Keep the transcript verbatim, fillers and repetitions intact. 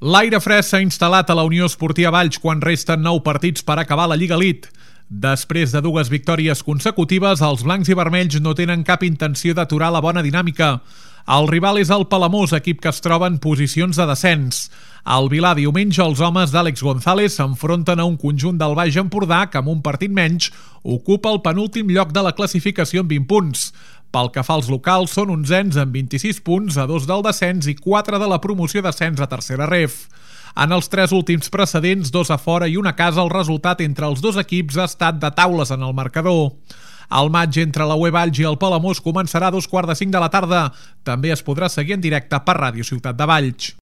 L'aire fresc s'ha instal·lat a la Unió Esportiva Valls quan resten nou partits per acabar la Lliga Elite. Després de dues victòries consecutives, els blancs i vermells no tenen cap intenció d'aturar la bona dinàmica. El rival és el Palamós, equip que es troba en posicions de descens. Al Vilà, diumenge, els homes d'Àlex González s'enfronten a un conjunt del Baix Empordà que, amb un partit menys, ocupa el penúltim lloc de la classificació amb vint punts. Pel que fa als locals, són onzens amb vint-i-sis punts, a dos del descens i quatre de la promoció d'ascens a tercera ref. En els tres últims precedents, dos a fora i una a casa, el resultat entre els dos equips ha estat de taules en el marcador. El maig entre la U E Valls i el Palamós començarà a dos quarts de cinc de la tarda. També es podrà seguir en directe per Ràdio Ciutat de Valls.